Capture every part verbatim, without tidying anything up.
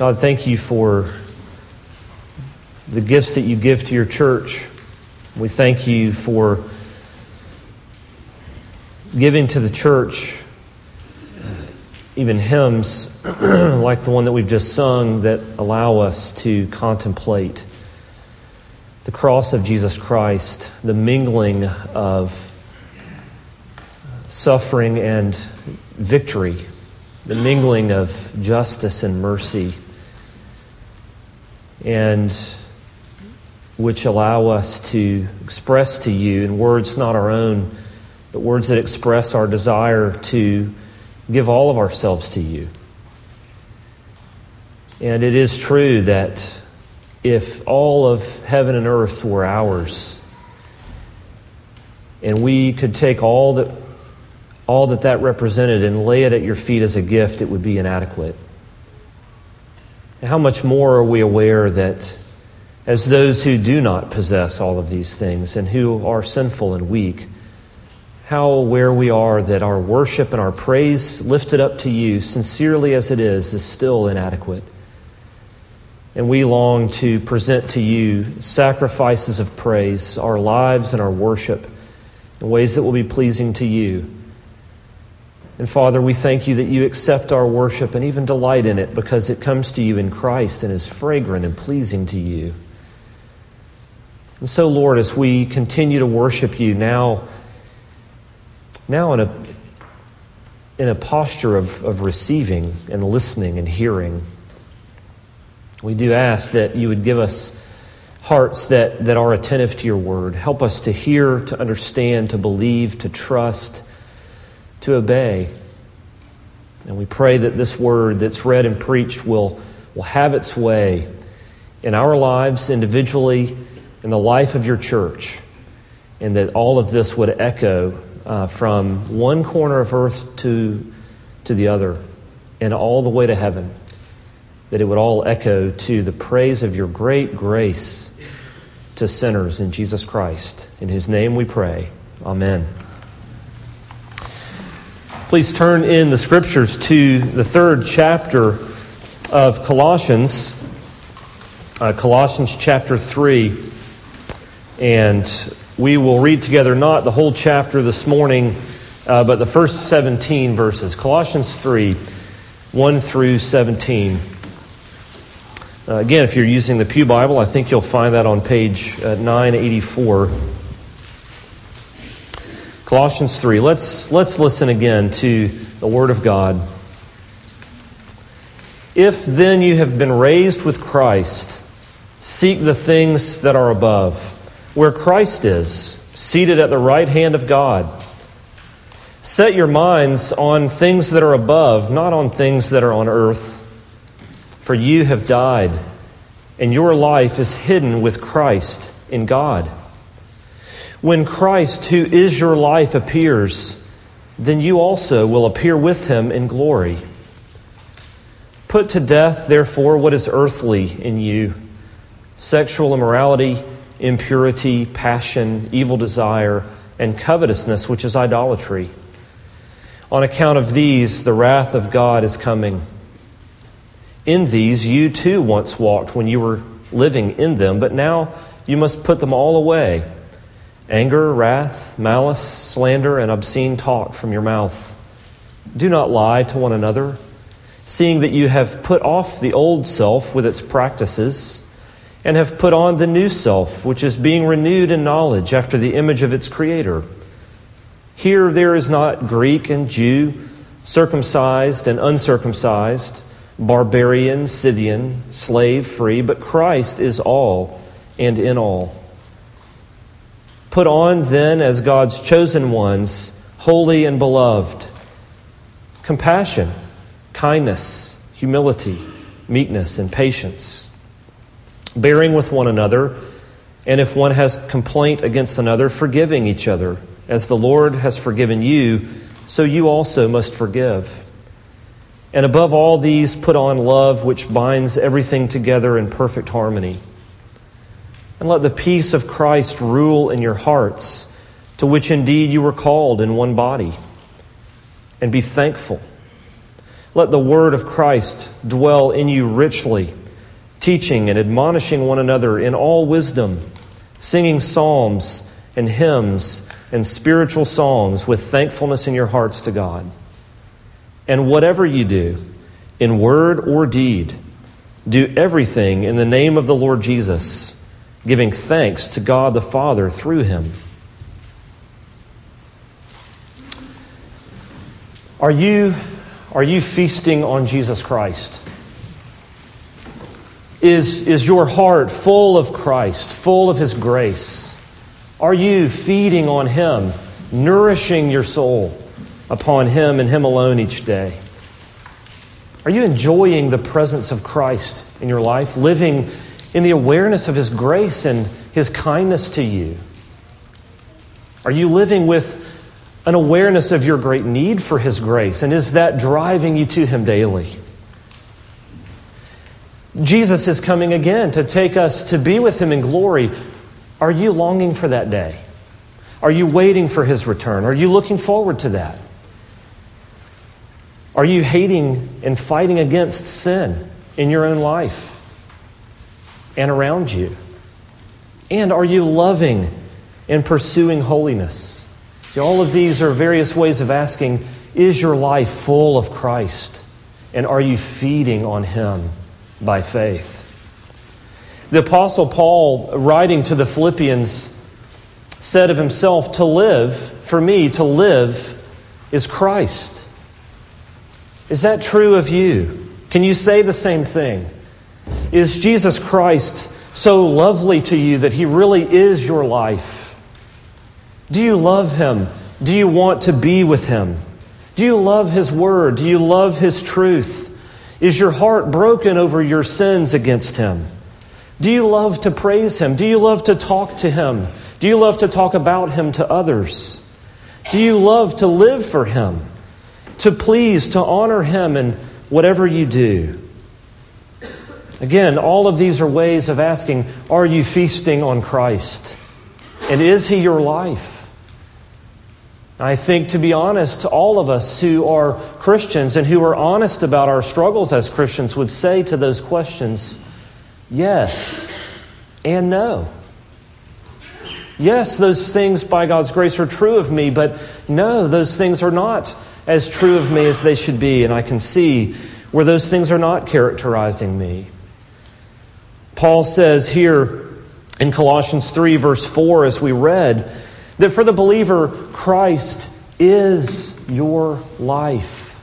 God, thank you for the gifts that you give to your church. We thank you for giving to the church even hymns like the one that we've just sung that allow us to contemplate the cross of Jesus Christ, the mingling of suffering and victory, the mingling of justice and mercy, and which allow us to express to you in words not our own, but words that express our desire to give all of ourselves to you. And it is true that if all of heaven and earth were ours, and we could take all that all that that represented and lay it at your feet as a gift, it would be inadequate. And how much more are we aware that as those who do not possess all of these things and who are sinful and weak, how aware we are that our worship and our praise lifted up to you, sincerely as it is, is still inadequate. And we long to present to you sacrifices of praise, our lives and our worship, in ways that will be pleasing to you. And Father, we thank you that you accept our worship and even delight in it because it comes to you in Christ and is fragrant and pleasing to you. And so, Lord, as we continue to worship you now, now in a in a posture of, of receiving and listening and hearing, we do ask that you would give us hearts that, that are attentive to your word. Help us to hear, to understand, to believe, to trust, to obey. And we pray that this word that's read and preached will, will have its way in our lives individually, in the life of your church, and that all of this would echo uh, from one corner of earth to, to the other and all the way to heaven, that it would all echo to the praise of your great grace to sinners in Jesus Christ, in whose name we pray. Amen. Please turn in the Scriptures to the third chapter of Colossians, uh, Colossians chapter three. And we will read together not the whole chapter this morning, uh, but the first seventeen verses. Colossians three, one through seventeen. Uh, again, if you're using the Pew Bible, I think you'll find that on page uh, nine eighty-four. Colossians three. Let's let's listen again to the Word of God. If then you have been raised with Christ, seek the things that are above, where Christ is, seated at the right hand of God. Set your minds on things that are above, not on things that are on earth. For you have died, and your life is hidden with Christ in God. When Christ, who is your life, appears, then you also will appear with him in glory. Put to death, therefore, what is earthly in you: sexual immorality, impurity, passion, evil desire, and covetousness, which is idolatry. On account of these, the wrath of God is coming. In these you too once walked when you were living in them, but now you must put them all away: anger, wrath, malice, slander, and obscene talk from your mouth. Do not lie to one another, seeing that you have put off the old self with its practices, and have put on the new self, which is being renewed in knowledge after the image of its Creator. Here there is not Greek and Jew, circumcised and uncircumcised, barbarian, Scythian, slave, free, but Christ is all and in all. Put on then as God's chosen ones, holy and beloved, compassion, kindness, humility, meekness, and patience, bearing with one another, and if one has complaint against another, forgiving each other. As the Lord has forgiven you, so you also must forgive. And above all these, put on love, which binds everything together in perfect harmony. And let the peace of Christ rule in your hearts, to which indeed you were called in one body. And be thankful. Let the word of Christ dwell in you richly, teaching and admonishing one another in all wisdom, singing psalms and hymns and spiritual songs with thankfulness in your hearts to God. And whatever you do, in word or deed, do everything in the name of the Lord Jesus, giving thanks to God the Father through him. Are you, are you feasting on Jesus Christ? Is, is your heart full of Christ, full of his grace? Are you feeding on him, nourishing your soul upon him and him alone each day? Are you enjoying the presence of Christ in your life, living in the awareness of his grace and his kindness to you? Are you living with an awareness of your great need for his grace, and is that driving you to him daily? Jesus is coming again to take us to be with him in glory. Are you longing for that day? Are you waiting for his return? Are you looking forward to that? Are you hating and fighting against sin in your own life and around you? And are you loving and pursuing holiness? See, all of these are various ways of asking, is your life full of Christ? And are you feeding on him by faith? The Apostle Paul, writing to the Philippians, said of himself, to live, for me, to live is Christ. Is that true of you? Can you say the same thing? Is Jesus Christ so lovely to you that he really is your life? Do you love him? Do you want to be with him? Do you love his word? Do you love his truth? Is your heart broken over your sins against him? Do you love to praise him? Do you love to talk to him? Do you love to talk about him to others? Do you love to live for him? To please, to honor him in whatever you do? Again, all of these are ways of asking, are you feasting on Christ? And is he your life? I think, to be honest, all of us who are Christians and who are honest about our struggles as Christians would say to those questions, yes and no. Yes, those things by God's grace are true of me, but no, those things are not as true of me as they should be, and I can see where those things are not characterizing me. Paul says here in Colossians three, verse four, as we read, that for the believer, Christ is your life.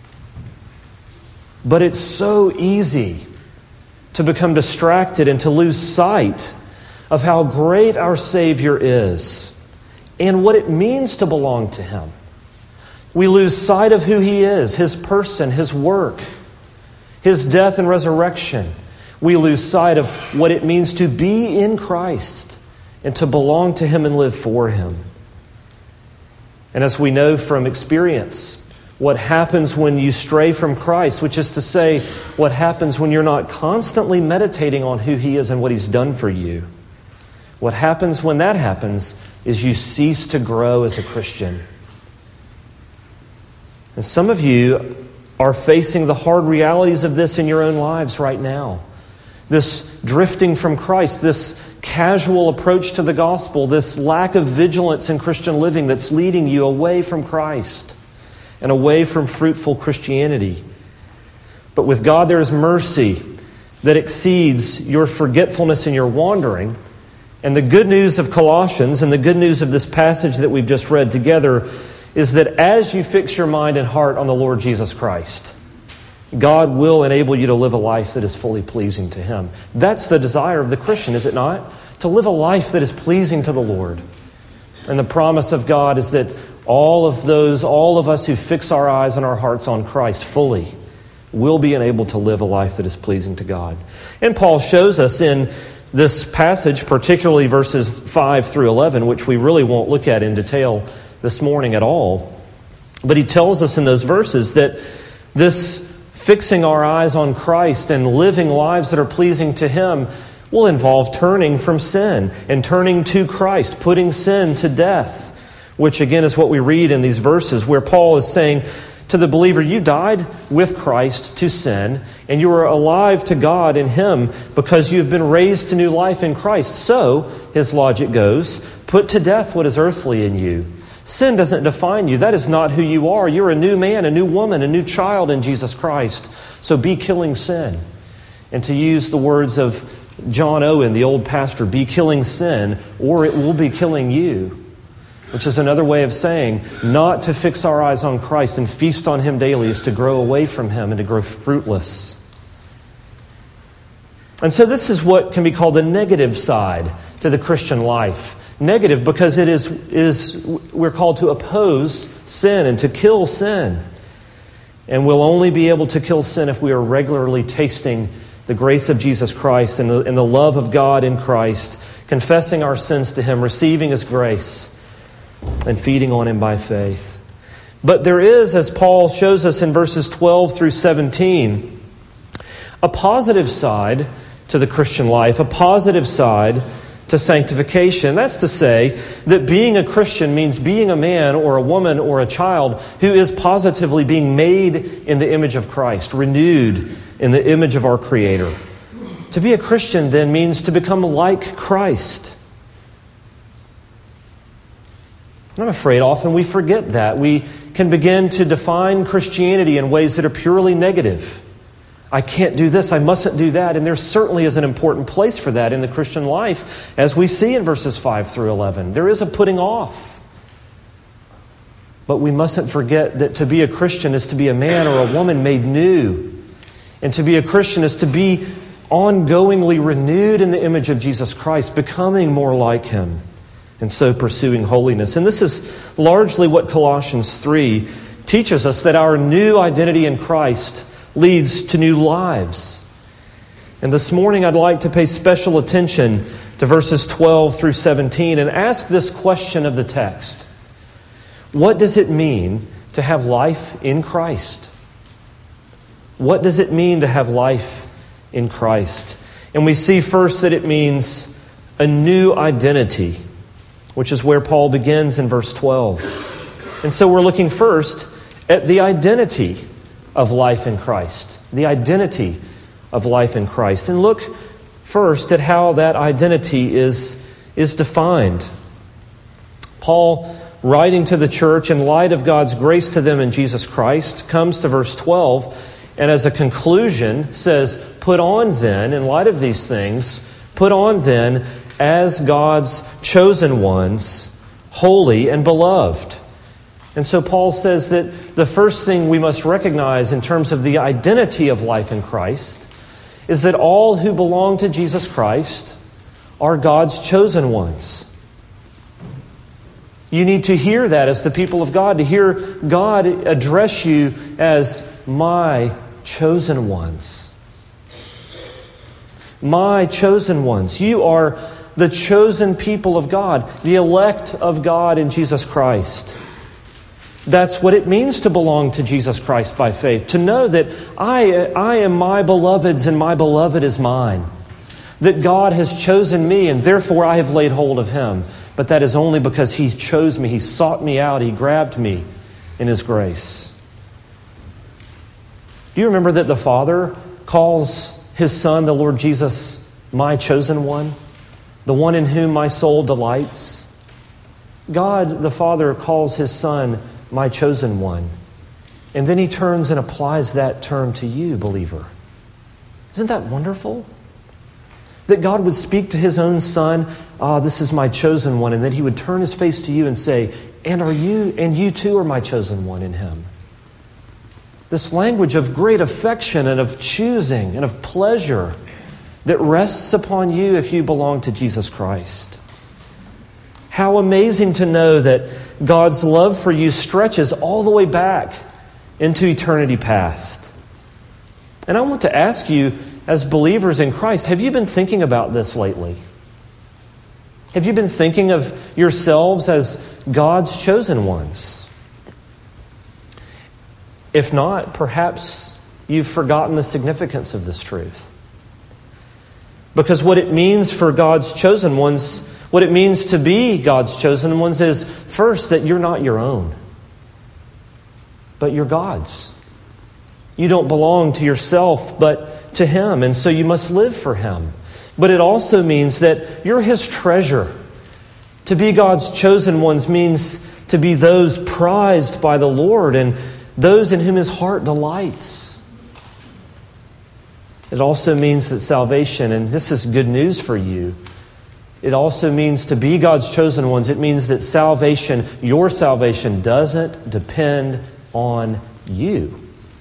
But it's so easy to become distracted and to lose sight of how great our Savior is and what it means to belong to him. We lose sight of who he is, his person, his work, his death and resurrection. We lose sight of what it means to be in Christ and to belong to him and live for him. And as we know from experience, what happens when you stray from Christ, which is to say, what happens when you're not constantly meditating on who he is and what he's done for you. What happens when that happens is you cease to grow as a Christian. And some of you are facing the hard realities of this in your own lives right now. This drifting from Christ, this casual approach to the gospel, this lack of vigilance in Christian living that's leading you away from Christ and away from fruitful Christianity. But with God there is mercy that exceeds your forgetfulness and your wandering. And the good news of Colossians and the good news of this passage that we've just read together is that as you fix your mind and heart on the Lord Jesus Christ, God will enable you to live a life that is fully pleasing to him. That's the desire of the Christian, is it not? To live a life that is pleasing to the Lord. And the promise of God is that all of those, all of us who fix our eyes and our hearts on Christ fully will be enabled to live a life that is pleasing to God. And Paul shows us in this passage, particularly verses five through eleven, which we really won't look at in detail this morning at all. But he tells us in those verses that this fixing our eyes on Christ and living lives that are pleasing to him will involve turning from sin and turning to Christ, putting sin to death, which again is what we read in these verses where Paul is saying, To the believer, you died with Christ to sin, and you are alive to God in Him because you have been raised to new life in Christ. So, his logic goes, put to death what is earthly in you. Sin doesn't define you. That is not who you are. You're a new man, a new woman, a new child in Jesus Christ. So be killing sin. And to use the words of John Owen, the old pastor, be killing sin, or it will be killing you. Which is another way of saying not to fix our eyes on Christ and feast on Him daily is to grow away from Him and to grow fruitless. And so this is what can be called the negative side to the Christian life. Negative because it is, is we're called to oppose sin and to kill sin. And we'll only be able to kill sin if we are regularly tasting the grace of Jesus Christ and the, and the love of God in Christ, confessing our sins to Him, receiving His grace, and feeding on Him by faith. But there is, as Paul shows us in verses twelve through seventeen, a positive side to the Christian life, a positive side to sanctification. That's to say that being a Christian means being a man or a woman or a child who is positively being made in the image of Christ, renewed in the image of our Creator. To be a Christian then means to become like Christ. I'm afraid often we forget that. We can begin to define Christianity in ways that are purely negative. I can't do this, I mustn't do that. And there certainly is an important place for that in the Christian life, as we see in verses five through eleven. There is a putting off. But we mustn't forget that to be a Christian is to be a man or a woman made new. And to be a Christian is to be ongoingly renewed in the image of Jesus Christ, becoming more like Him, and so pursuing holiness. And this is largely what Colossians three teaches us, that our new identity in Christ leads to new lives. And this morning I'd like to pay special attention to verses twelve through seventeen and ask this question of the text. What does it mean to have life in Christ? What does it mean to have life in Christ? And we see first that it means a new identity, which is where Paul begins in verse twelve. And so we're looking first at the identity of life in Christ. The identity of life in Christ. And look first at how that identity is, is defined. Paul, writing to the church in light of God's grace to them in Jesus Christ, comes to verse twelve and as a conclusion says, put on then, in light of these things, put on then as God's chosen ones, holy and beloved. And so Paul says that the first thing we must recognize in terms of the identity of life in Christ is that all who belong to Jesus Christ are God's chosen ones. You need to hear that as the people of God, to hear God address you as my chosen ones. My chosen ones. You are the chosen people of God, the elect of God in Jesus Christ. That's what it means to belong to Jesus Christ by faith. To know that I, I am my beloved's and my beloved is mine. That God has chosen me and therefore I have laid hold of Him. But that is only because He chose me. He sought me out. He grabbed me in His grace. Do you remember that the Father calls His Son, the Lord Jesus, my chosen one? The one in whom my soul delights? God, the Father, calls His Son my chosen one. And then He turns and applies that term to you, believer. Isn't that wonderful? That God would speak to His own Son, ah, this is my chosen one, and then He would turn His face to you and say, and are you, and you too are my chosen one in Him. This language of great affection and of choosing and of pleasure that rests upon you if you belong to Jesus Christ. How amazing to know that God's love for you stretches all the way back into eternity past. And I want to ask you, as believers in Christ, have you been thinking about this lately? Have you been thinking of yourselves as God's chosen ones? If not, perhaps you've forgotten the significance of this truth. Because what it means for God's chosen ones, what it means to be God's chosen ones is, first, that you're not your own. but you're God's. You don't belong to yourself, but to Him, and so you must live for Him. But it also means that you're His treasure. To be God's chosen ones means to be those prized by the Lord and those in whom His heart delights. It also means that salvation, and this is good news for you, it also means to be God's chosen ones. It means that salvation, your salvation, doesn't depend on you.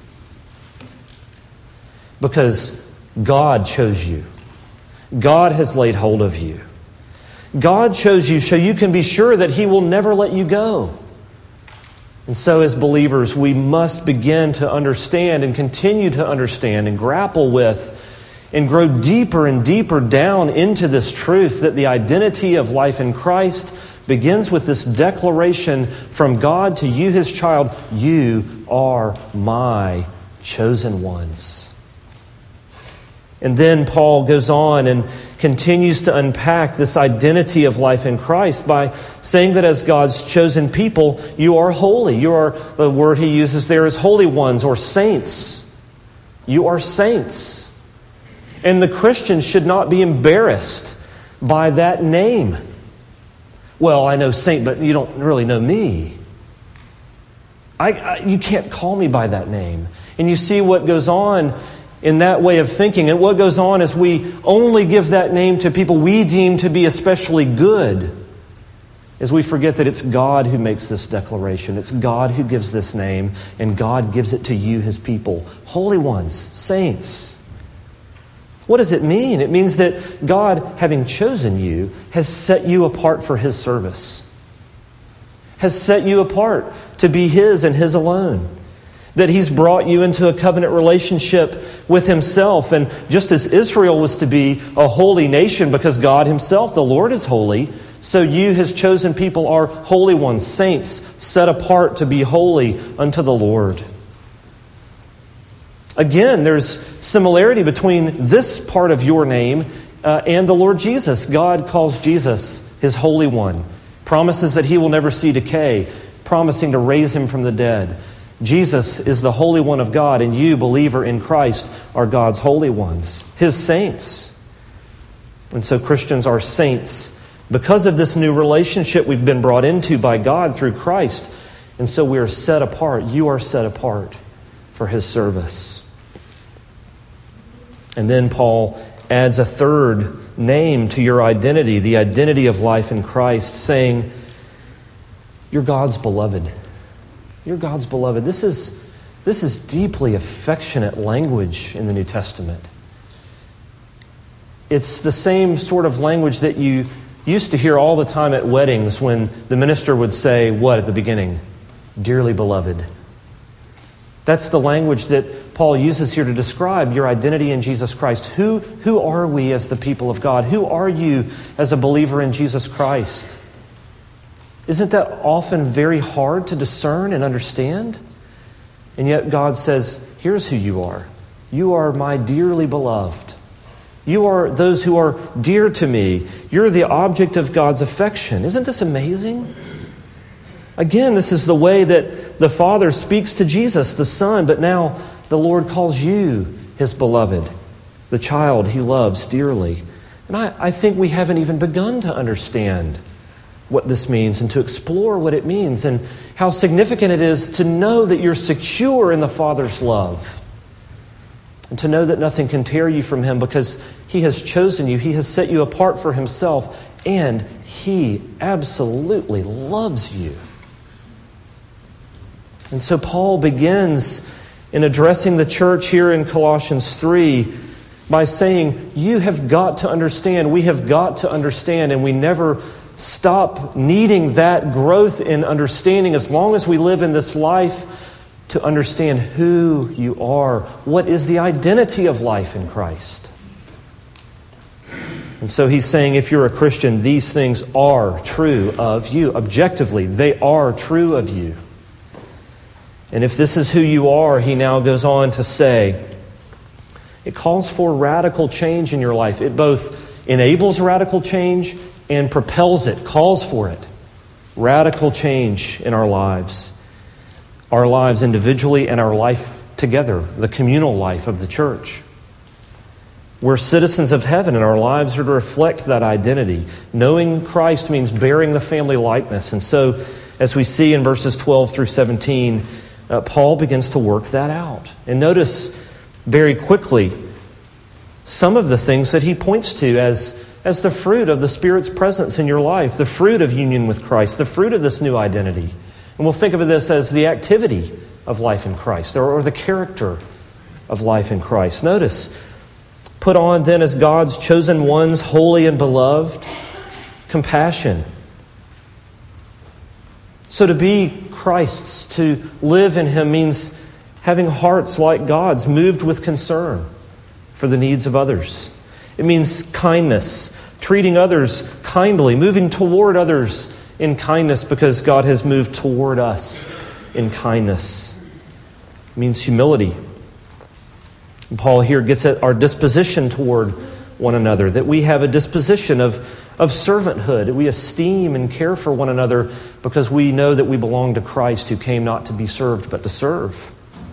Because God chose you. God has laid hold of you. God chose you so you can be sure that He will never let you go. And so as believers, we must begin to understand and continue to understand and grapple with and grow deeper and deeper down into this truth that the identity of life in Christ begins with this declaration from God to you, His child, you are my chosen ones. And then Paul goes on and continues to unpack this identity of life in Christ by saying that as God's chosen people, you are holy. You are, the word he uses there is holy ones or saints. You are saints. And the Christian should not be embarrassed by that name. Well, I know saint, but you don't really know me. I, I, you can't call me by that name. And you see what goes on in that way of thinking. And what goes on is we only give that name to people we deem to be especially good, as we forget that it's God who makes this declaration. It's God who gives this name, and God gives it to you, His people. Holy ones, saints. What does it mean? It means that God, having chosen you, has set you apart for His service. Has set you apart to be His and His alone. That He's brought you into a covenant relationship with Himself. And just as Israel was to be a holy nation because God Himself, the Lord, is holy, so you, His chosen people, are holy ones, saints, set apart to be holy unto the Lord. Again, there's similarity between this part of your name uh, and the Lord Jesus. God calls Jesus His Holy One, promises that He will never see decay, promising to raise Him from the dead. Jesus is the Holy One of God, and you, believer in Christ, are God's holy ones, His saints. And so Christians are saints because of this new relationship we've been brought into by God through Christ. And so we are set apart. You are set apart for His service. And then Paul adds a third name to your identity, the identity of life in Christ, saying, you're God's beloved. You're God's beloved. This is, this is deeply affectionate language in the New Testament. It's the same sort of language that you used to hear all the time at weddings when the minister would say, what at the beginning? Dearly beloved. That's the language that Paul uses here to describe your identity in Jesus Christ. Who, who are we as the people of God? Who are you as a believer in Jesus Christ? Isn't that often very hard to discern and understand? And yet God says, here's who you are. You are my dearly beloved. You are those who are dear to me. You're the object of God's affection. Isn't this amazing? Again, this is the way that the Father speaks to Jesus, the Son, but now the Lord calls you His beloved, the child He loves dearly. And I, I think we haven't even begun to understand what this means and to explore what it means and how significant it is to know that you're secure in the Father's love and to know that nothing can tear you from Him because He has chosen you, He has set you apart for Himself, and He absolutely loves you. And so Paul begins in addressing the church here in Colossians three by saying, you have got to understand, we have got to understand, and we never stop needing that growth in understanding as long as we live in this life to understand who you are. What is the identity of life in Christ? And so he's saying if you're a Christian, these things are true of you. Objectively, they are true of you. And if this is who you are, he now goes on to say, it calls for radical change in your life. It both enables radical change and propels it, calls for it. Radical change in our lives. our lives individually and our life together, the communal life of the church. We're citizens of heaven, and our lives are to reflect that identity. Knowing Christ means bearing the family likeness. And so, as we see in verses twelve through seventeen, uh, Paul begins to work that out. And notice very quickly some of the things that he points to as, as the fruit of the Spirit's presence in your life, the fruit of union with Christ, the fruit of this new identity. And we'll think of this as the activity of life in Christ, or, or the character of life in Christ. Notice, put on then as God's chosen ones, holy and beloved, compassion. So to be Christ's, to live in Him, means having hearts like God's, moved with concern for the needs of others. It means kindness, treating others kindly, moving toward others in kindness because God has moved toward us in kindness. It means humility. And Paul here gets at our disposition toward one another, that we have a disposition of, of servanthood. We esteem and care for one another because we know that we belong to Christ, who came not to be served but to serve.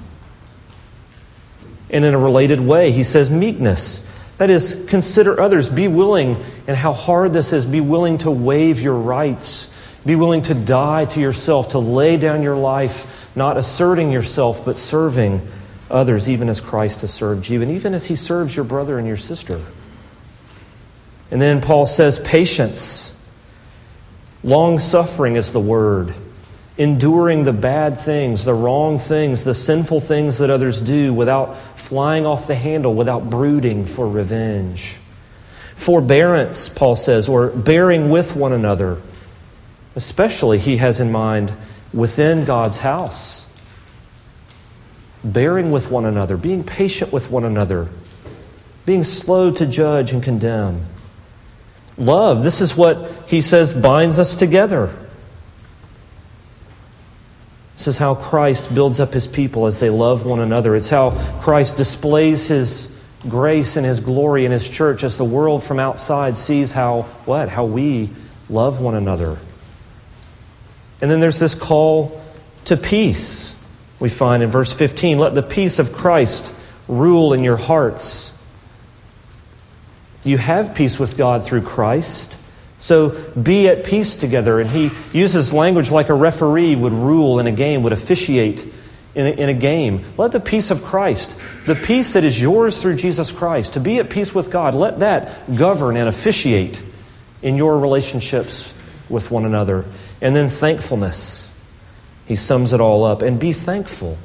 And in a related way, he says meekness. That is, consider others. Be willing, and how hard this is, be willing to waive your rights. Be willing to die to yourself, to lay down your life, not asserting yourself, but serving others, even as Christ has served you, and even as He serves your brother and your sister. And then Paul says patience. Long-suffering is the word. Enduring the bad things, the wrong things, the sinful things that others do without flying off the handle, without brooding for revenge. Forbearance, Paul says, or bearing with one another. Especially, he has in mind, within God's house. Bearing with one another, being patient with one another, being slow to judge and condemn. Love, this is what he says binds us together. This is how Christ builds up His people as they love one another. It's how Christ displays His grace and His glory in His church as the world from outside sees how, what? How we love one another. And then there's this call to peace. We find in verse fifteen, let the peace of Christ rule in your hearts. You have peace with God through Christ. So be at peace together. And he uses language like a referee would rule in a game, would officiate in a, in a game. Let the peace of Christ, the peace that is yours through Jesus Christ, to be at peace with God, let that govern and officiate in your relationships with one another. And then thankfulness. He sums it all up. And be thankful.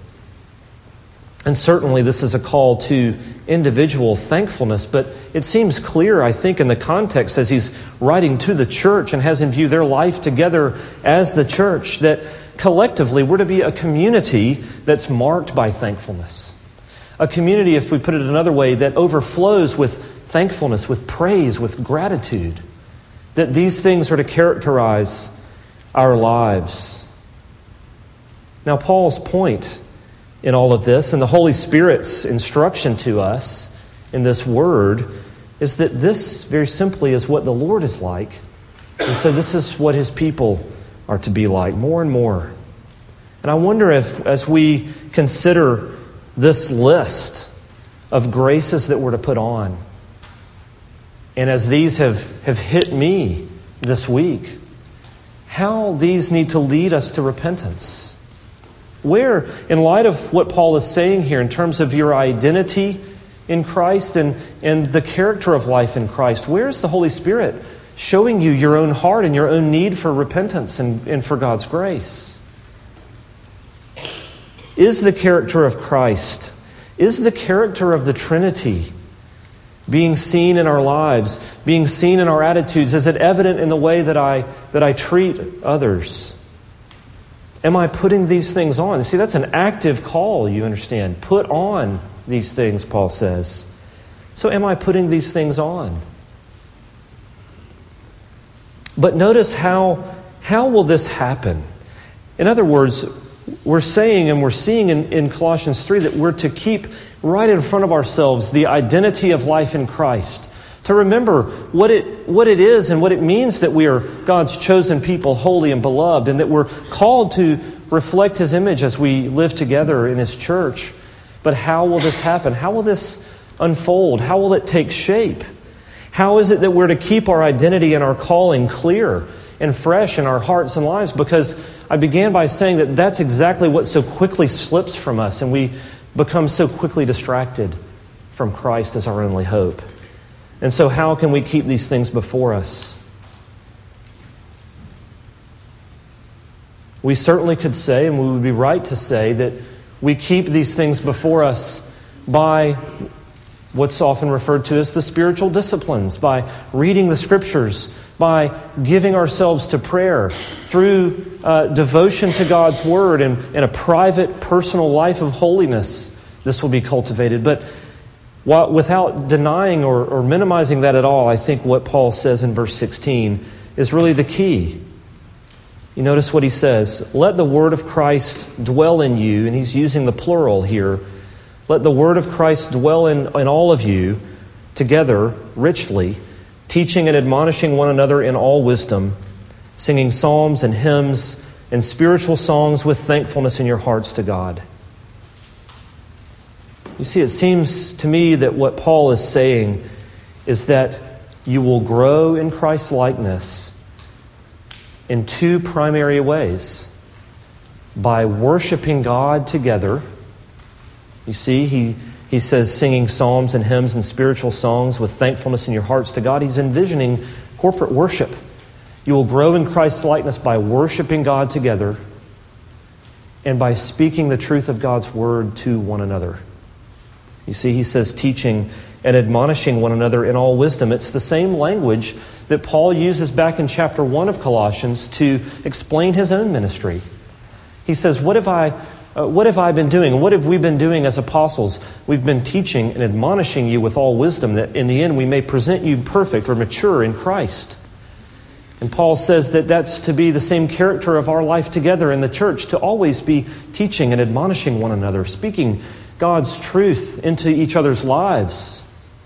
And certainly this is a call to individual thankfulness, but it seems clear, I think, in the context as he's writing to the church and has in view their life together as the church, that collectively we're to be a community that's marked by thankfulness. A community, if we put it another way, that overflows with thankfulness, with praise, with gratitude. That these things are to characterize our lives. Now, Paul's point in all of this, and the Holy Spirit's instruction to us in this word, is that this, very simply, is what the Lord is like. And so this is what His people are to be like, more and more. And I wonder if, as we consider this list of graces that we're to put on, and as these have, have hit me this week, how these need to lead us to repentance. Where, in light of what Paul is saying here in terms of your identity in Christ and, and the character of life in Christ, where is the Holy Spirit showing you your own heart and your own need for repentance and, and for God's grace? Is the character of Christ, is the character of the Trinity being seen in our lives, being seen in our attitudes? Is it evident in the way that I, that I treat others? Am I putting these things on? See, that's an active call, you understand. Put on these things, Paul says. So am I putting these things on? But notice how, how will this happen? In other words, we're saying and we're seeing in, in Colossians three that we're to keep right in front of ourselves the identity of life in Christ. To remember what it what it is and what it means that we are God's chosen people, holy and beloved, and that we're called to reflect His image as we live together in His church. But how will this happen? How will this unfold? How will it take shape? How is it that we're to keep our identity and our calling clear and fresh in our hearts and lives? Because I began by saying that that's exactly what so quickly slips from us, and we become so quickly distracted from Christ as our only hope. And so how can we keep these things before us? We certainly could say, and we would be right to say, that we keep these things before us by what's often referred to as the spiritual disciplines, by reading the Scriptures, by giving ourselves to prayer, through uh, devotion to God's Word and, and a private, personal life of holiness. This will be cultivated. But while, without denying or, or minimizing that at all, I think what Paul says in verse sixteen is really the key. You notice what he says, let the word of Christ dwell in you, and he's using the plural here. Let the word of Christ dwell in, in all of you together richly, teaching and admonishing one another in all wisdom, singing psalms and hymns and spiritual songs with thankfulness in your hearts to God. You see, it seems to me that what Paul is saying is that you will grow in Christ's likeness in two primary ways. By worshiping God together. You see, he, he says singing psalms and hymns and spiritual songs with thankfulness in your hearts to God. He's envisioning corporate worship. You will grow in Christ's likeness by worshiping God together and by speaking the truth of God's word to one another. You see, he says teaching and admonishing one another in all wisdom. It's the same language that Paul uses back in chapter one of Colossians to explain his own ministry. He says, what have I, uh, what have I been doing? What have we been doing as apostles? We've been teaching and admonishing you with all wisdom, that in the end we may present you perfect or mature in Christ. And Paul says that that's to be the same character of our life together in the church, to always be teaching and admonishing one another, speaking God's truth into each other's lives.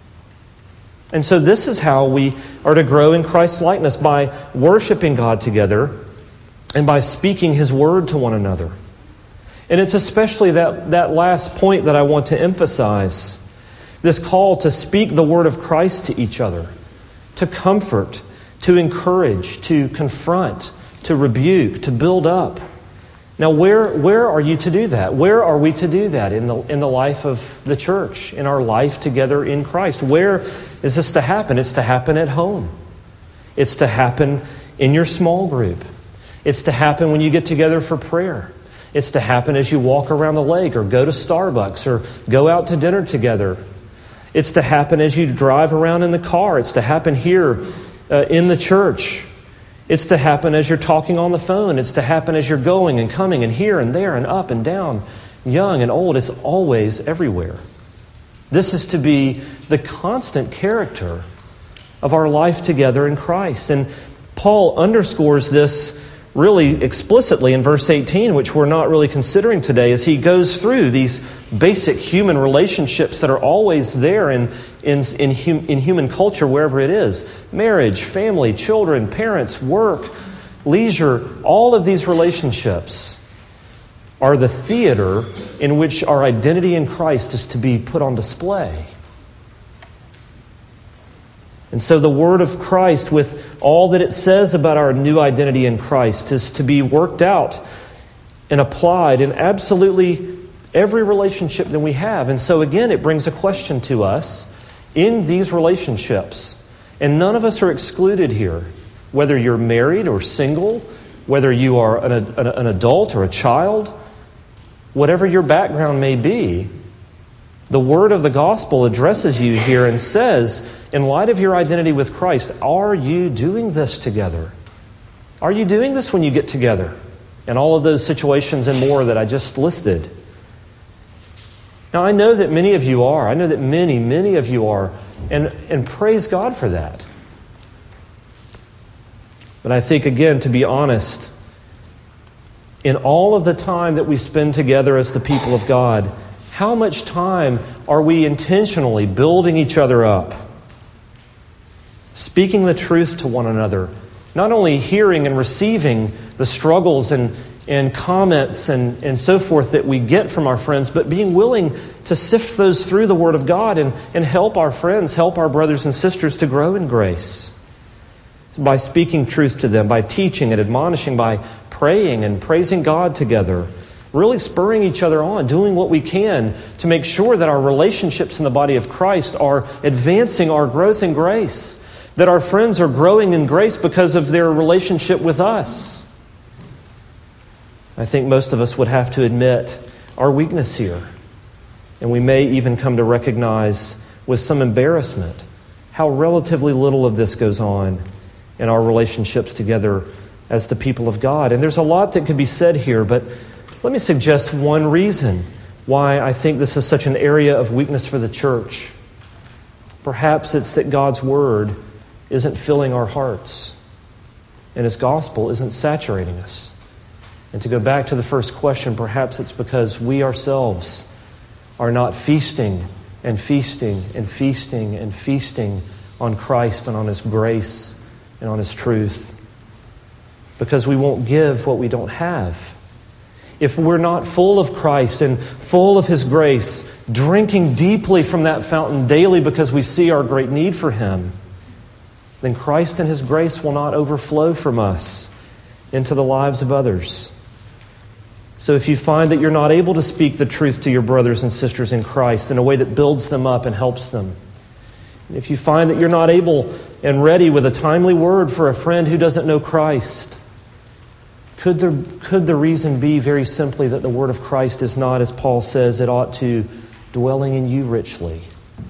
And so this is how we are to grow in Christ's likeness, by worshiping God together and by speaking His word to one another. And it's especially that, that last point that I want to emphasize. This call to speak the word of Christ to each other, to comfort, to encourage, to confront, to rebuke, to build up. Now, where where are you to do that? Where are we to do that in the in the life of the church, in our life together in Christ? Where is this to happen? It's to happen at home. It's to happen in your small group. It's to happen when you get together for prayer. It's to happen as you walk around the lake or go to Starbucks or go out to dinner together. It's to happen as you drive around in the car. It's to happen here uh, in the church. It's to happen as you're talking on the phone. It's to happen as you're going and coming and here and there and up and down, young and old. It's always everywhere. This is to be the constant character of our life together in Christ. And Paul underscores this really explicitly in verse eighteen, which we're not really considering today, as he goes through these basic human relationships that are always there in, in, in, hum, in human culture, wherever it is. Marriage, family, children, parents, work, leisure, all of these relationships are the theater in which our identity in Christ is to be put on display. And so the word of Christ, with all that it says about our new identity in Christ, is to be worked out and applied in absolutely every relationship that we have. And so again, it brings a question to us in these relationships. And none of us are excluded here. Whether you're married or single, whether you are an, an, an adult or a child, whatever your background may be, the word of the gospel addresses you here and says, in light of your identity with Christ, are you doing this together? Are you doing this when you get together? And all of those situations and more that I just listed. Now, I know that many of you are. I know that many, many of you are. And, and praise God for that. But I think, again, to be honest, in all of the time that we spend together as the people of God, how much time are we intentionally building each other up? Speaking the truth to one another. Not only hearing and receiving the struggles and, and and comments and, and so forth that we get from our friends, but being willing to sift those through the Word of God and, and help our friends, help our brothers and sisters to grow in grace. By speaking truth to them, by teaching and admonishing, by praying and praising God together, really spurring each other on, doing what we can to make sure that our relationships in the body of Christ are advancing our growth in grace, that our friends are growing in grace because of their relationship with us. I think most of us would have to admit our weakness here, and we may even come to recognize with some embarrassment how relatively little of this goes on in our relationships together as the people of God. And there's a lot that could be said here, but let me suggest one reason why I think this is such an area of weakness for the church. Perhaps it's that God's Word isn't filling our hearts, and His gospel isn't saturating us. And to go back to the first question, perhaps it's because we ourselves are not feasting and feasting and feasting and feasting on Christ and on His grace and on His truth. Because we won't give what we don't have. If we're not full of Christ and full of His grace, drinking deeply from that fountain daily because we see our great need for Him, then Christ and His grace will not overflow from us into the lives of others. So if you find that you're not able to speak the truth to your brothers and sisters in Christ in a way that builds them up and helps them, if you find that you're not able and ready with a timely word for a friend who doesn't know Christ, could there, could the reason be very simply that the word of Christ is not, as Paul says, it ought to, dwelling in you richly?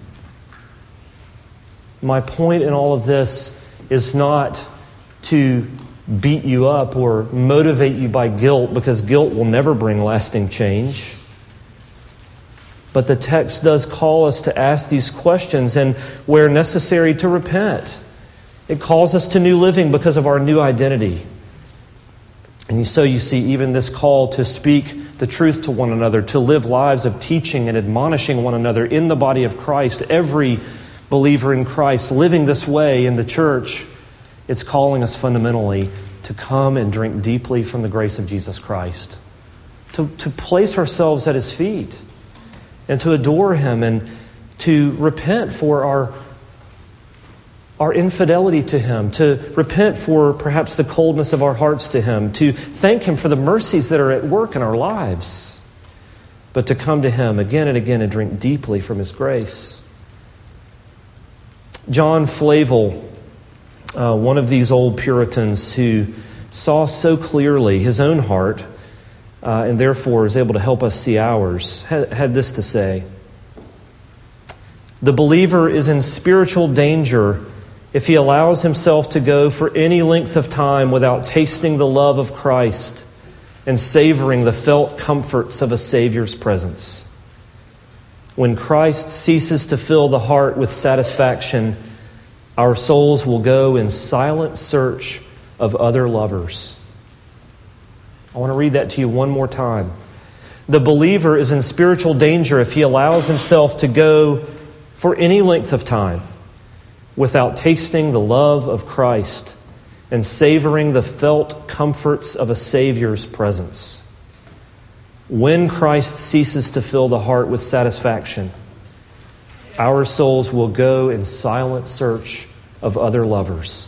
My point in all of this is not to beat you up or motivate you by guilt, because guilt will never bring lasting change. But the text does call us to ask these questions and, where necessary, to repent. It calls us to new living because of our new identity. And so you see even this call to speak the truth to one another, to live lives of teaching and admonishing one another in the body of Christ. Every believer in Christ living this way in the church, it's calling us fundamentally to come and drink deeply from the grace of Jesus Christ, to, to place ourselves at His feet and to adore Him and to repent for our, our infidelity to Him, to repent for perhaps the coldness of our hearts to Him, to thank Him for the mercies that are at work in our lives, but to come to Him again and again and drink deeply from His grace. John Flavel, Uh, one of these old Puritans who saw so clearly his own heart uh, and therefore is able to help us see ours, had, had this to say: the believer is in spiritual danger if he allows himself to go for any length of time without tasting the love of Christ and savoring the felt comforts of a Savior's presence. When Christ ceases to fill the heart with satisfaction, our souls will go in silent search of other lovers. I want to read that to you one more time. The believer is in spiritual danger if he allows himself to go for any length of time without tasting the love of Christ and savoring the felt comforts of a Savior's presence. When Christ ceases to fill the heart with satisfaction, our souls will go in silent search of other lovers.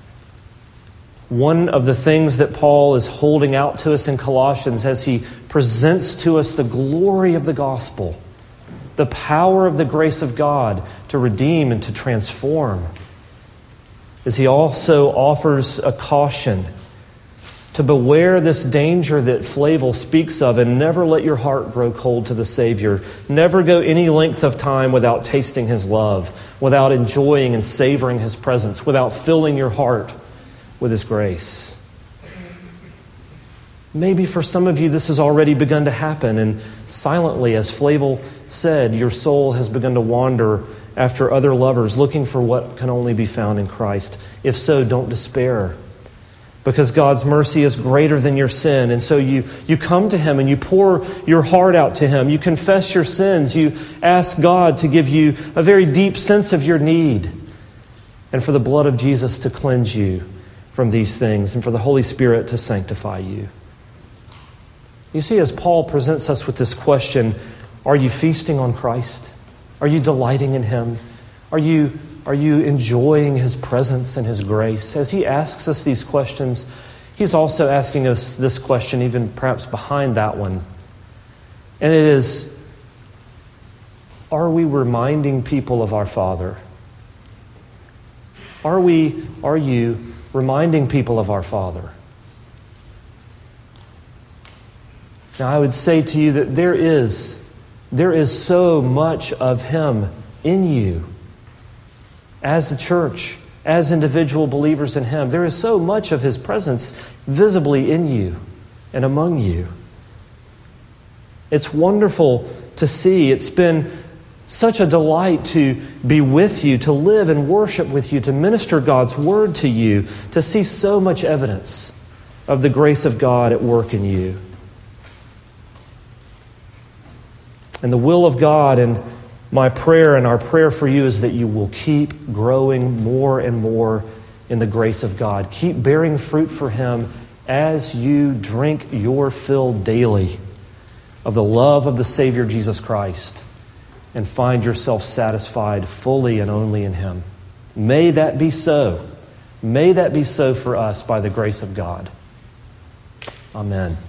One of the things that Paul is holding out to us in Colossians as he presents to us the glory of the gospel, the power of the grace of God to redeem and to transform, is he also offers a caution to beware this danger that Flavel speaks of, and never let your heart grow cold to the Savior. Never go any length of time without tasting His love, without enjoying and savoring His presence, without filling your heart with His grace. Maybe for some of you this has already begun to happen, and silently, as Flavel said, your soul has begun to wander after other lovers, looking for what can only be found in Christ. If so, don't despair, because God's mercy is greater than your sin. And so you, you come to Him and you pour your heart out to Him. You confess your sins. You ask God to give you a very deep sense of your need, and for the blood of Jesus to cleanse you from these things, and for the Holy Spirit to sanctify you. You see, as Paul presents us with this question, are you feasting on Christ? Are you delighting in Him? Are you, are you enjoying His presence and His grace? As he asks us these questions, he's also asking us this question, even perhaps behind that one. And it is, are we reminding people of our Father? Are we, are you reminding people of our Father? Now, I would say to you that there is, there is so much of Him in you as a church, as individual believers in Him. There is so much of His presence visibly in you and among you. It's wonderful to see. It's been such a delight to be with you, to live and worship with you, to minister God's Word to you, to see so much evidence of the grace of God at work in you. And the will of God, and my prayer and our prayer for you is that you will keep growing more and more in the grace of God. Keep bearing fruit for Him as you drink your fill daily of the love of the Savior Jesus Christ and find yourself satisfied fully and only in Him. May that be so. May that be so for us by the grace of God. Amen.